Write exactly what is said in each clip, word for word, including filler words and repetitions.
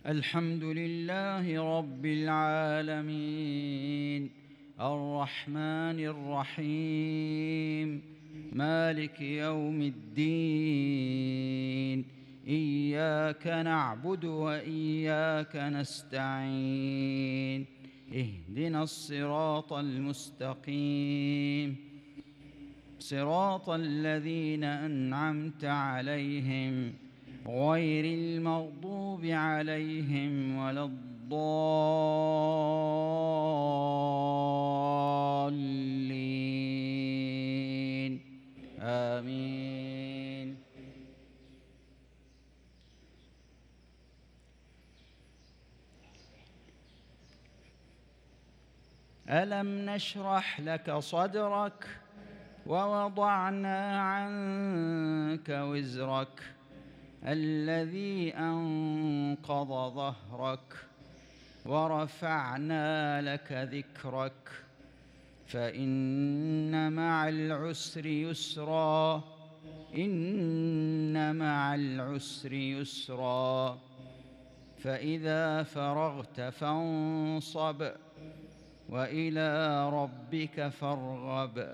الحمد لله رب العالمين الرحمن الرحيم مالك يوم الدين إياك نعبد وإياك نستعين اهدنا الصراط المستقيم صراط الذين أنعمت عليهم غير المغضوب عليهم ولا الضالين آمين. ألم نشرح لك صدرك ووضعنا عنك وزرك الذي أنقض ظهرك ورفعنا لك ذكرك فإن مع العسر يسرا إن مع العسر يسرا فإذا فرغت فانصب وإلى ربك فارغب.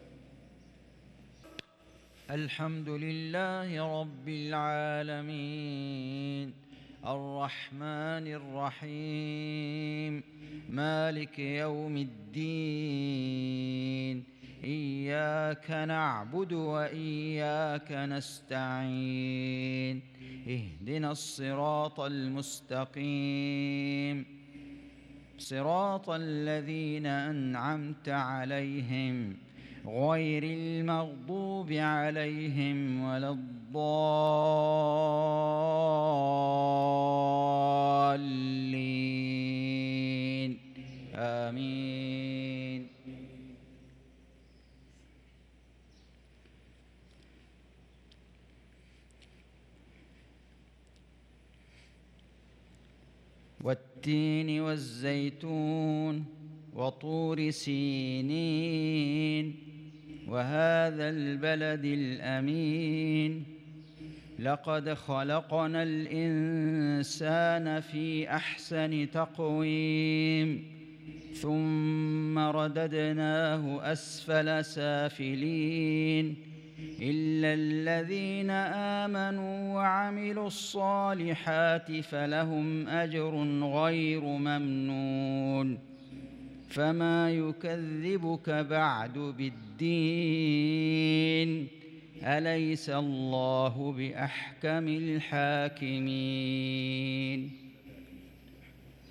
الحمد لله رب العالمين الرحمن الرحيم مالك يوم الدين إياك نعبد وإياك نستعين اهدنا الصراط المستقيم صراط الذين أنعمت عليهم غير المغضوب عليهم ولا الضالين آمين. والتين والزيتون وطور سينين وهذا البلد الأمين لقد خلقنا الإنسان في أحسن تقويم ثم رددناه أسفل سافلين إلا الذين آمنوا وعملوا الصالحات فلهم أجر غير ممنون فما يكذبك بعد بالدين أليس الله بأحكم الحاكمين.